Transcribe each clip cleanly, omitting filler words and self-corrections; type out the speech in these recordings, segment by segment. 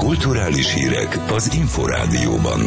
Kulturális hírek az Inforádióban.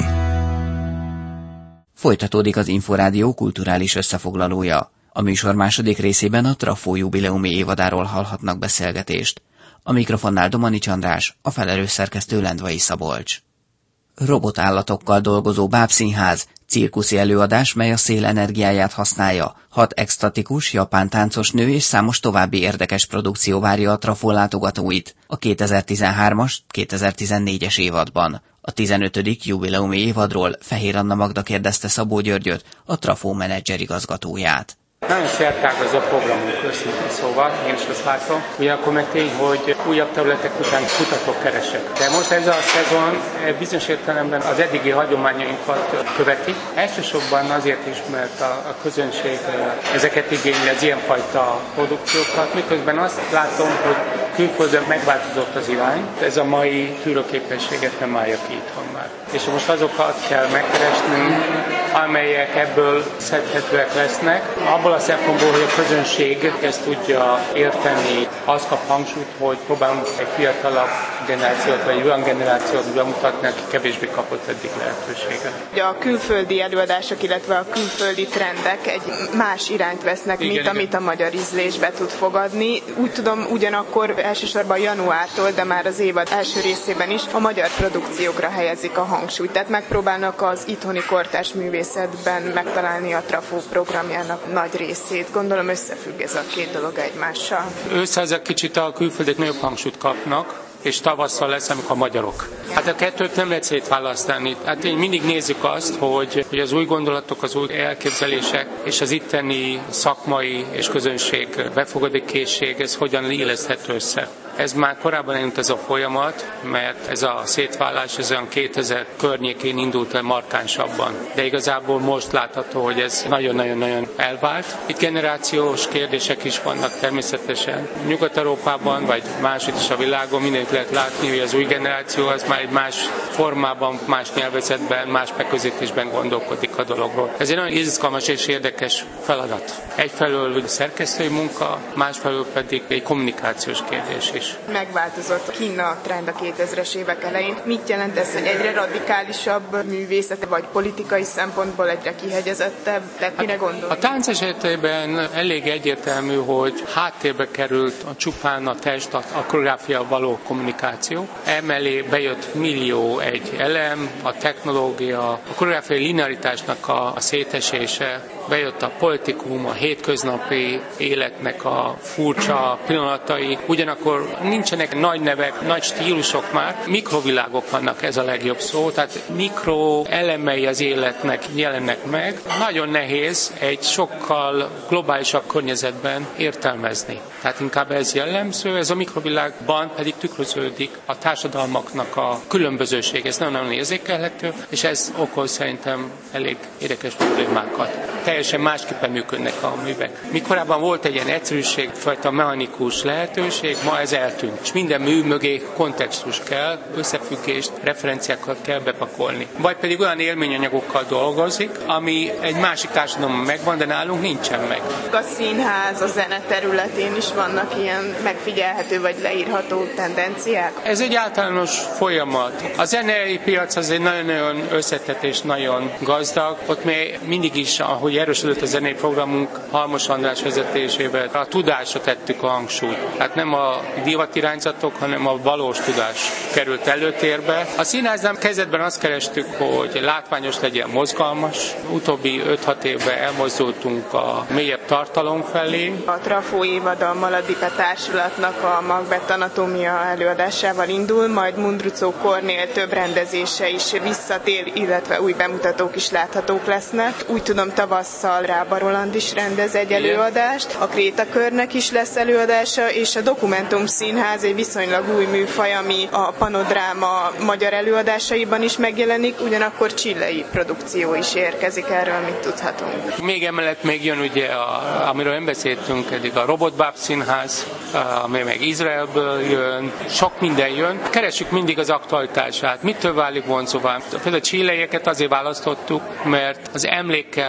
Folytatódik az Inforádió kulturális összefoglalója. A műsor második részében a Trafó jubileumi évadáról hallhatnak beszélgetést. A mikrofonnál Domanics András, a felelős szerkesztő Lendvai Szabolcs. Robotállatokkal dolgozó bábszínház, cirkuszi előadás, mely a szél energiáját használja, 6 extatikus, japán táncos nő és számos további érdekes produkció várja a Trafó látogatóit a 2013-as, 2014-es évadban. A 15. jubileumi évadról Fehér Anna Magda kérdezte Szabó Györgyöt, a Trafó menedzser igazgatóját. Nagyon szertágazó programunk őszintén szóval, én is azt látom. Ugyanakkor meg tény, hogy újabb területek után kutatók keresek. De most ez a szezon bizonyos értelemben az eddigi hagyományainkat követi. Elsősorban azért is, mert a közönség ezeket igényli, az ilyenfajta produkciókat. Miközben azt látom, hogy külföldön megváltozott az irány. Ez a mai tűrőképességet nem állja ki itthon már. És most azokat kell megkeresnünk, amelyek ebből szedhetőek lesznek. Abból a szempontból, hogy a közönség ezt tudja érteni, az kap hangsúlyt, hogy próbálunk egy fiatalabb generációt, vagy olyan generációt bemutatni, aki kevésbé kapott eddig lehetőséget. A külföldi előadások, illetve a külföldi trendek egy más irányt vesznek, mint amit a magyar ízlésbe tud fogadni. Úgy tudom, ugyanakkor elsősorban januártól, de már az évad első részében is a magyar produkciókra helyezik a hangsúlyt. Tehát megpróbálnak az itthoni kortárs művészetben megtalálni a Trafó programjának nagy részét. Gondolom összefügg ez a két dolog egymással. Ősszel ezek kicsit a külföldiek nagyobb hangsúlyt kapnak, és tavasszal lesz, amikor a magyarok. Hát a kettőt nem lehet szétválasztani. Hát én mindig nézzük azt, hogy az új gondolatok, az új elképzelések és az itteni szakmai és közönség befogadó készség, ez hogyan illeszthető össze. Ez már korábban elindult ez a folyamat, mert ez a szétválás ez olyan 2000 környékén indult el markánsabban. De igazából most látható, hogy ez nagyon-nagyon elvált. Itt generációs kérdések is vannak természetesen. Nyugat-Európában, vagy máshogy is a világon mindent lehet látni, hogy az új generáció az már egy más formában, más nyelvezetben, más megközelítésben gondolkodik a dologról. Ez egy nagyon izgalmas és érdekes feladat. Egyfelől szerkesztői munka, másfelől pedig egy kommunikációs kérdés is. Megváltozott Kína trend a 2000-es évek elején. Mit jelent ez, hogy egyre radikálisabb művészet, vagy politikai szempontból egyre kihegyezettebb? Mire gondol? A tánc esetében elég egyértelmű, hogy háttérbe került csupán a test, a koreográfia való kommunikáció. Emellé bejött millió egy elem, a technológia, a koreográfiai linearitásnak a szétesése, bejött a politikum, a hétköznapi életnek a furcsa pillanatai, ugyanakkor nincsenek nagy nevek, nagy stílusok már, mikrovilágok vannak, ez a legjobb szó, tehát mikro elemei az életnek jelennek meg. Nagyon nehéz egy sokkal globálisabb környezetben értelmezni. Tehát inkább ez jellemző, ez a mikrovilágban pedig tükröződik a társadalmaknak a különbözőség, ez nagyon érzékelhető, és ez okoz szerintem elég érdekes problémákat. Teljesen másképpen működnek a művek. Mikorában volt egy ilyen egyszerűség, fajta mechanikus lehetőség, ma ez eltűnt. És minden mű mögé kontextus kell, összefüggést, referenciákat kell bepakolni. Vagy pedig olyan élményanyagokkal dolgozik, ami egy másik társadalomban megvan, de nálunk nincsen meg. A színház, a zene területén is vannak ilyen megfigyelhető vagy leírható tendenciák? Ez egy általános folyamat. A zenei piac az egy nagyon-nagyon összetett és nagyon gazdag. Ott mi mindig is, ahogy erősödött a zenei programunk Halmos András vezetésével, a tudásra tettük a hangsúlyt. Tehát nem a divatirányzatok, hanem a valós tudás került előtérbe. A színháznál kezdetben azt kerestük, hogy látványos legyen, mozgalmas. Utóbbi 5-6 évben elmozdultunk a mélyebb tartalom felé. A Trafó évad a Maladika Társulatnak a Macbeth anatómia előadásával indul, majd Mundruczó Kornél több rendezése is visszatér, illetve új bemutatók is láthatók lesznek. Úgy tudom, tavasszal Rába Roland is rendez egy előadást, a Krétakörnek is lesz előadása, és a Dokumentum Színház egy viszonylag új műfaj, ami a Panodráma magyar előadásaiban is megjelenik, ugyanakkor chilei produkció is érkezik, erről mit tudhatunk. Még emellett még jön ugye, amiről nem beszéltünk eddig, a Robotbáb Színház, ami meg Izraelből jön, sok minden jön. Keressük mindig az aktualitását, mitől válik vonzóvá. Például a chileieket azért választottuk, mert az emlékkel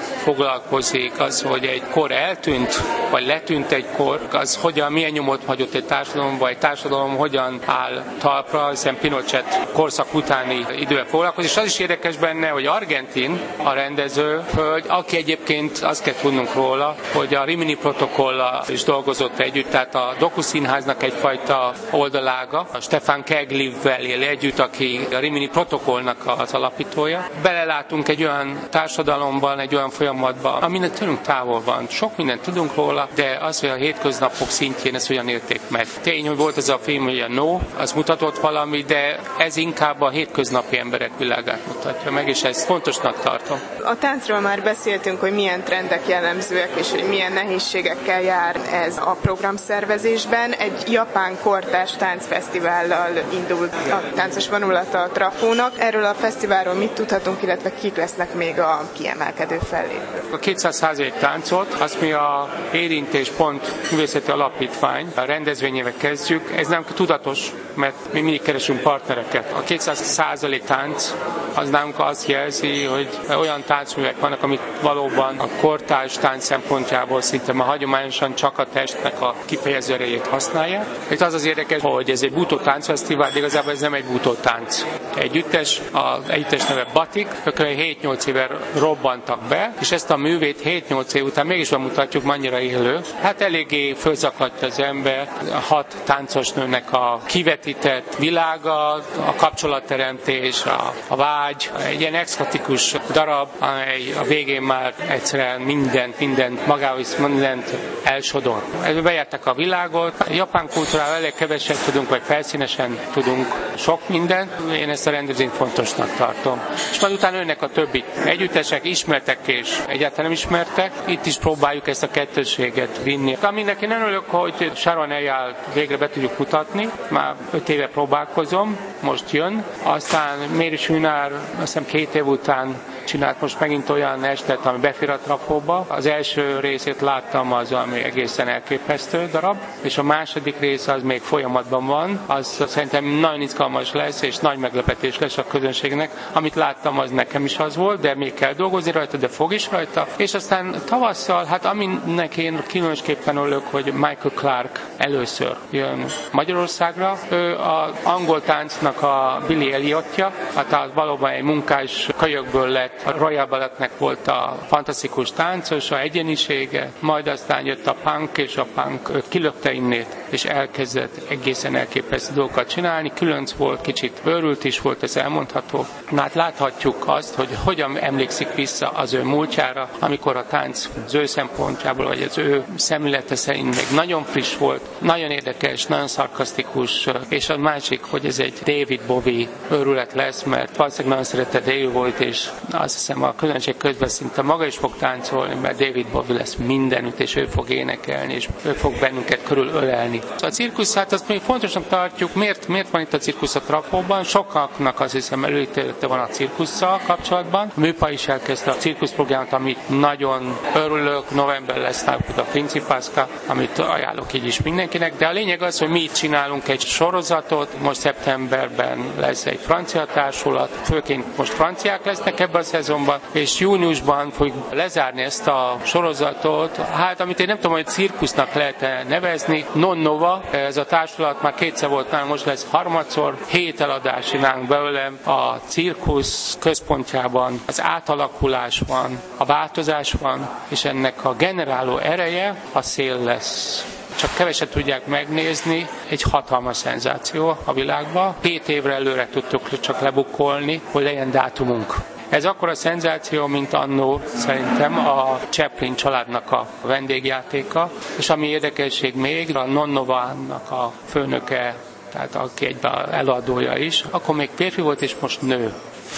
foglalkozik, az, hogy egy kor eltűnt, vagy letűnt egy kor, az milyen nyomot hagyott egy társadalom, vagy egy társadalom hogyan áll talpra, hiszen Pinochet korszak utáni idővel foglalkozik. És az is érdekes benne, hogy Argentin a rendező hölgy, aki egyébként azt kell tudnunk róla, hogy a Rimini protokollal is dolgozott együtt, tehát a dokuszínháznak egyfajta oldalága, a Stefan Keglivel él együtt, aki a Rimini protokollnak az alapítója. Belelátunk egy olyan társadalomban, egy olyan folyamatban, ami tőlünk távol van. Sok mindent tudunk róla, de az, hogy a hétköznapok szintjén ezt hogyan élték meg. Tény, hogy volt ez a film, hogy a No, az mutatott valami, de ez inkább a hétköznapi emberek világát mutatja meg, és ezt fontosnak tartom. A táncról már beszéltünk, hogy milyen trendek jellemzőek, és hogy milyen nehézségekkel jár ez a programszervezésben. Egy japán kortárs táncfesztivállal indult a táncos vonulata a Trafónak. Erről a fesztiválról mit tudhatunk, illetve kik lesznek még a kiemelkedő fellépők? A 200% táncot, azt mi a Érintés Pont Művészeti Alapítvány a rendezvényével kezdjük. Ez nem tudatos, mert mi mindig keresünk partnereket. A 200% tánc az nálunk azt jelzi, hogy olyan táncművek vannak, amik valóban a kortárs tánc szempontjából szinte már hagyományosan csak a testnek a kifejező erejét használják. Itt az érdekes, hogy ez egy bútó táncfesztivál, de igazából ez nem egy bútó tánc. Együttes, az együttes neve Batik, ők 7-8 éve robbantak be, és ezt a művét 7-8 év után mégis bemutatjuk, annyira élő. Hát eléggé fölzaklatja az ember, 6 táncos nőnek a kivetített világa, a kapcsolatteremtés, a vágy, egy ilyen extatikus darab, amely a végén már egyszerűen mindent magához, mindent elsodor. Bejárták a világot, a japán kultúrával elég keveset tudunk, vagy felszínesen tudunk sok mindent. Én ezt a rendezvényt fontosnak tartom. És majd utána önnek a többi együttesek, ismertek és egyáltalán nem ismertek. Itt is próbáljuk ezt a kettősséget vinni. Aminek én örülök, hogy Sharon Eyal végre be tudjuk mutatni. Már 5 éve próbálkozom, most jön. Aztán Mary Schünár, azt hiszem 2 év után csinált most megint olyan estet, ami befér a Trafóba. Az első részét láttam, az ami egészen elképesztő darab, és a második rész az még folyamatban van. Az szerintem nagyon izgalmas lesz, és nagy meglepetés lesz a közönségnek. Amit láttam, az nekem is az volt, de még kell dolgozni rajta, de fog is rajta. És aztán tavasszal, hát aminek én különösképpen örülök, hogy Michael Clark először jön Magyarországra. Ő az angol táncnak a Billy Elliotja, hát valóban egy munkás kölyökből lett. A Royal Balletnek volt a fantasztikus táncosa, egyenisége, majd aztán jött a punk, és a punk kilökte innét, és elkezdett egészen elképesztő dolgokat csinálni. Különc volt, kicsit őrült is volt, ez elmondható. Na hát láthatjuk azt, hogy hogyan emlékszik vissza az ő múltjára, amikor a tánc az ő szempontjából, vagy az ő szemlélete szerint még nagyon friss volt, nagyon érdekes, nagyon szarkasztikus, és a másik, hogy ez egy David Bowie őrület lesz, mert valószínűleg nagyon szerette David Bowie-t, és azt hiszem a közönség közben szinte maga is fog táncolni, mert David Bowie lesz mindenütt, és ő fog énekelni, és ő fog bennünket körülölelni. A cirkusz, hát azt még fontosnak tartjuk, miért van itt a cirkusz a Trafóban? Sokaknak azt hiszem előítélete van a cirkusszal kapcsolatban. A műpaj is elkezdte a cirkuszprogramot, amit nagyon örülök, november lesz náluk a Principászka, amit ajánlok így is mindenkinek, de a lényeg az, hogy mi itt csinálunk egy sorozatot, most szeptemberben lesz egy francia társulat, főként most franciák lesznek ebben a szezonban, és júniusban fogjuk lezárni ezt a sorozatot, hát amit én nem tudom, hogy cirkusznak lehet nevezni, Non Nova, ez a társulat már 2-szer volt nálunk, most lesz 3-szor, 7 eladás csinálunk belőle a cirkusz központjában, az átalakulás van, a változás van, és ennek a generáló ereje a szél lesz. Csak keveset tudják megnézni, egy hatalmas szenzáció a világban. 7 évre előre tudtuk csak lebukkolni, hogy legyen dátumunk. Ez akkora szenzáció, mint annó szerintem a Chaplin családnak a vendégjátéka, és ami érdekesség még, a Non Nova-nak a főnöke, tehát aki egyben eladója is, akkor még férfi volt, és most nő.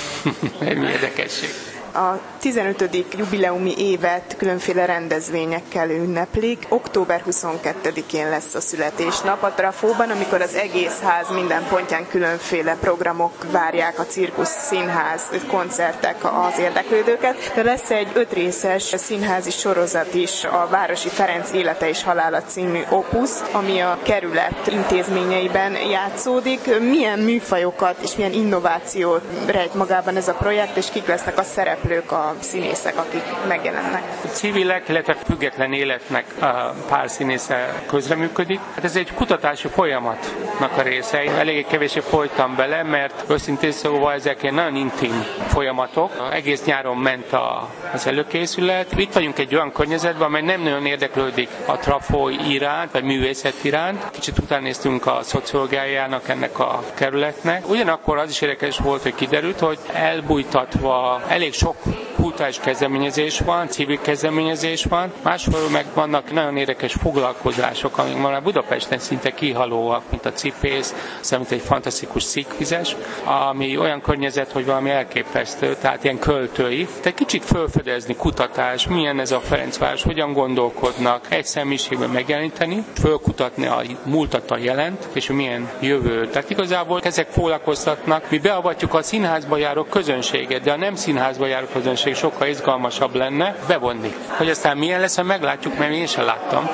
Mi érdekesség. A 15. jubileumi évet különféle rendezvényekkel ünneplik. Október 22-én lesz a születésnap a Trafóban, amikor az egész ház minden pontján különféle programok várják, a cirkusz, színház, koncertek az érdeklődőket. De lesz egy 5 részes színházi sorozat is, a Városi Ferenc élete és halála című opusz, ami a kerület intézményeiben játszódik. Milyen műfajokat és milyen innovációt rejt magában ez a projekt, és kik lesznek a szereplők szereplők, a színészek, akik megjelennek? Civilek, illetve független életnek pár színésze közreműködik. Hát ez egy kutatási folyamatnak a része. Én eléggé kevésbé folytam bele, mert őszintén szóval ezek ilyen nagyon intim folyamatok. Egész nyáron ment az előkészület. Itt vagyunk egy olyan környezetben, amely nem nagyon érdeklődik a trafó iránt, vagy művészet iránt. Kicsit utánéztünk a szociológiájának ennek a kerületnek. Ugyanakkor az is érdekes volt, hogy kiderült, hogy elbújtatva elég sok kulturális kezdeményezés van, civil kezdeményezés van, másfelől meg vannak nagyon érdekes foglalkozások, amik már Budapesten szinte kihalóak, mint a cipész, aztán mint egy fantasztikus szikvizes, ami olyan környezet, hogy valami elképesztő, tehát ilyen költői. Tehát kicsit felfedezni, kutatás, milyen ez a Ferencváros, hogyan gondolkodnak, egy személyiségben megjeleníteni, fölkutatni a múltat, a jelent, és milyen jövő. Tehát igazából ezek foglalkoztatnak. Mi beavatjuk a színházba járó közönséget, de a nem színházba járó közönség sokkal izgalmasabb lenne bevonni. Hogy aztán milyen lesz, meglátjuk, mert én sem láttam.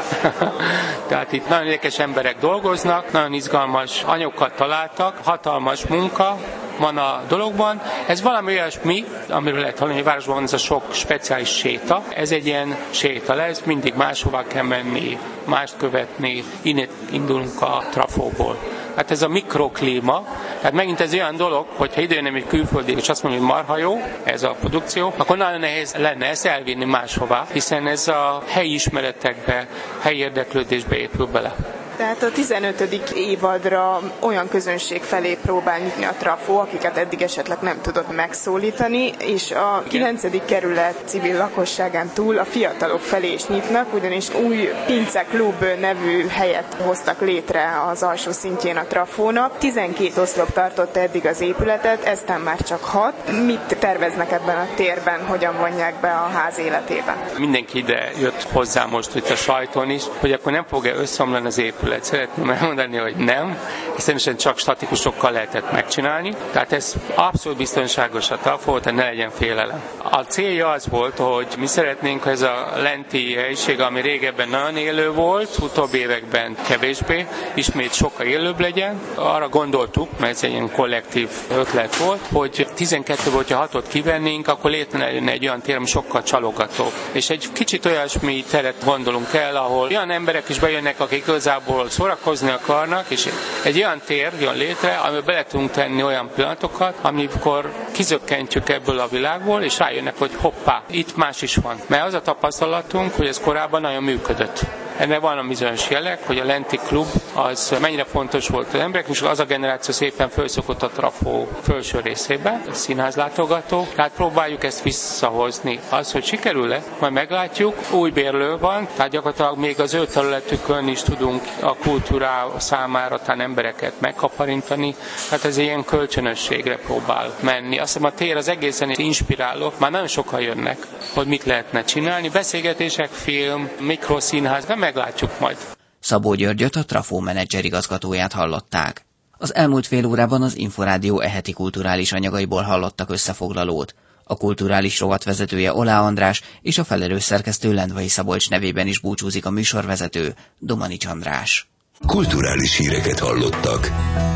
Tehát itt nagyon érdekes emberek dolgoznak, nagyon izgalmas anyagokat találtak, hatalmas munka van a dologban. Ez valami olyasmi, amiről lehet hallani, hogy a városban van ez a sok speciális séta. Ez egy ilyen séta lesz, mindig máshová kell menni, mást követni, innen indulunk a trafóból. Hát ez a mikroklíma, tehát megint ez olyan dolog, hogyha ide jönne egy külföldi, és azt mondja, hogy marha jó, ez a produkció, akkor nagyon nehéz lenne ezt elvinni máshová, hiszen ez a helyi ismeretekbe, helyi érdeklődésbe épül bele. Tehát a 15. évadra olyan közönség felé próbál nyitni a trafó, akiket eddig esetleg nem tudott megszólítani, és a 9. kerület civil lakosságán túl a fiatalok felé is nyitnak, ugyanis új Pince Klub nevű helyet hoztak létre az alsó szintjén a trafónak. 12 oszlop tartotta eddig az épületet, eztán már csak 6. Mit terveznek ebben a térben, hogyan vonják be a ház életébe? Mindenki ide jött hozzá most itt a sajton is, hogy akkor nem fog-e összeomlani az épület. Szeretném elmondani, hogy nem, hiszen csak statikusokkal lehetett megcsinálni, tehát ez abszolút biztonságos a trafó, tehát ne legyen félelem. A célja az volt, hogy mi szeretnénk, hogy ez a lenti helyiség, ami régebben nagyon élő volt, utóbbi években kevésbé, ismét sokkal élőbb legyen. Arra gondoltuk, mert ez egy ilyen kollektív ötlet volt, hogy 12-ből, hogyha 6-ot kivennénk, akkor létrejönne egy olyan tér, ami sokkal csalogató. És egy kicsit olyasmi teret gondolunk el, ahol olyan emberek is bejönnek, akik igazából szórakozni akarnak, és egy olyan tér jön létre, amiben bele tudunk tenni olyan pillanatokat, amikor kizökkentjük ebből a világból, és rájönnek, hogy hoppá, itt más is van. Mert az a tapasztalatunk, hogy ez korábban nagyon működött. Ennek van a bizonyos jelek, hogy a lenti klub az mennyire fontos volt az emberek, és az a generáció szépen felszokott a trafó felső részébe, a színházlátogató, tehát próbáljuk ezt visszahozni. Az, hogy sikerül-e, majd meglátjuk, új bérlő van, tehát gyakorlatilag még az ő területükön is tudunk a kultúrá számára talán embereket megkaparintani, tehát ez ilyen kölcsönösségre próbál menni. Azt hiszem a tér az egészen inspiráló, már nagyon sokan jönnek, hogy mit lehetne csinálni, beszélgetések, film, mikroszínház, de meglátjuk majd. Szabó Györgyöt, a Trafó menedzser igazgatóját hallották. Az elmúlt fél órában az Inforádió eheti kulturális anyagaiból hallottak összefoglalót. A kulturális rovat vezetője Olá András és a felelős szerkesztő Lendvai Szabolcs nevében is búcsúzik a műsorvezető, Domanics András. Kulturális híreket hallottak.